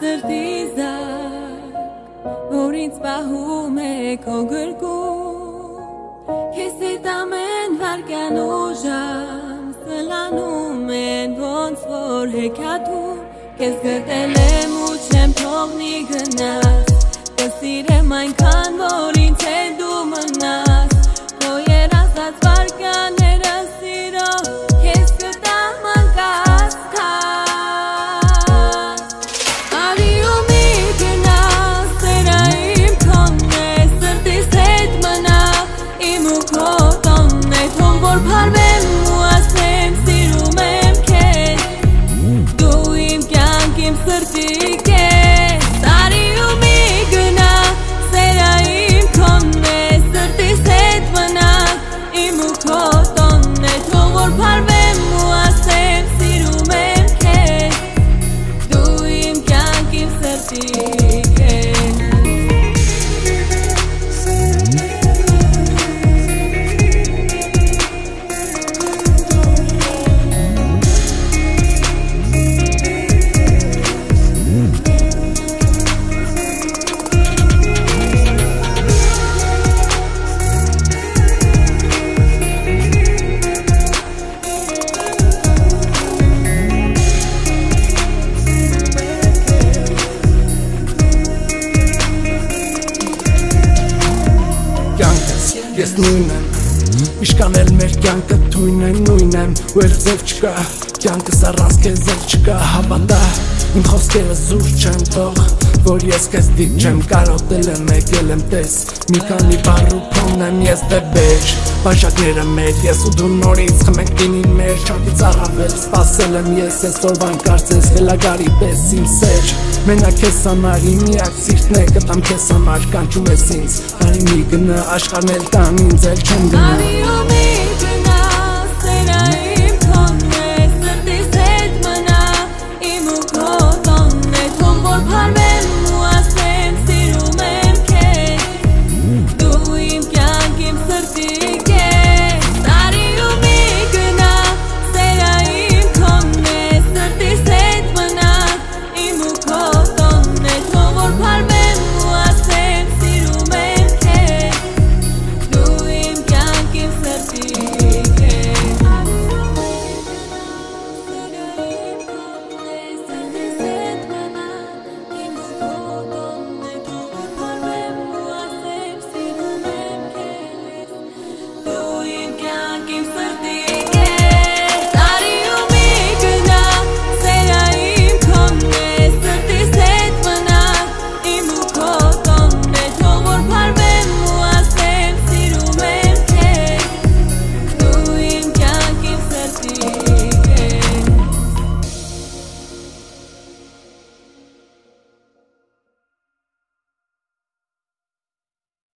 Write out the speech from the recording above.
սրտիզակ, որ ինձ պահում է քո գրկում, քեզ հետ ամեն վարկյան ուժամ սլանում են ոնց որ հեքիաթում, քեզ գտել եմ ու չեմ թողնի գնաս, կսիրեմ այնքան որ ինձ հետ դու մնաս, քո երազած վարկաները սիրո քեզ կտամ անկասկած, արի ու մի գնաս, սերը իմ քոնն է, սրտիս հետ մնա, իմ ու քո տոնն է, թող որ փարվեմ ու ասեմ սիրում եմ քեզ, դու իմ կյանք իմ սրտի կես, արի ու մի գնա, սերը իմ քոնն է, սրտիս հետ մնա, իմ ու քո տոնն է, թող որ փարվեմ ու ասեմ սիրում եմ քեզ, դու իմ կյանք իմ սրտի կես. Ես նույն եմ, իշքան էլ մեր կյանքը թույն եմ, նույն եմ, ու էլ ձև չկա, կյանքս առանց քեզ էլ չկա, հավատա, իմ խոսքերը զուր չեն թող, որ ես քեզ դիպչեմ, կարոտել եմ, եկել եմ տես, մի քանի բառ ու փոն եմ ես դե բեր, բաժակները մեր, ես ու դու նորից խմենք գինին մեր, չափից առավել սպասել եմ ես, այսօրվան կարծես վելագարի պես իմ սեր, մենակ քեզ համար իմ միակ սիրտն է, կտամ քեզ համար, կանչում ես ինձ, արի մի գնա, աշխարհն էլ տան ինձ էլ չեմ գնա. Արի ու մի գնա,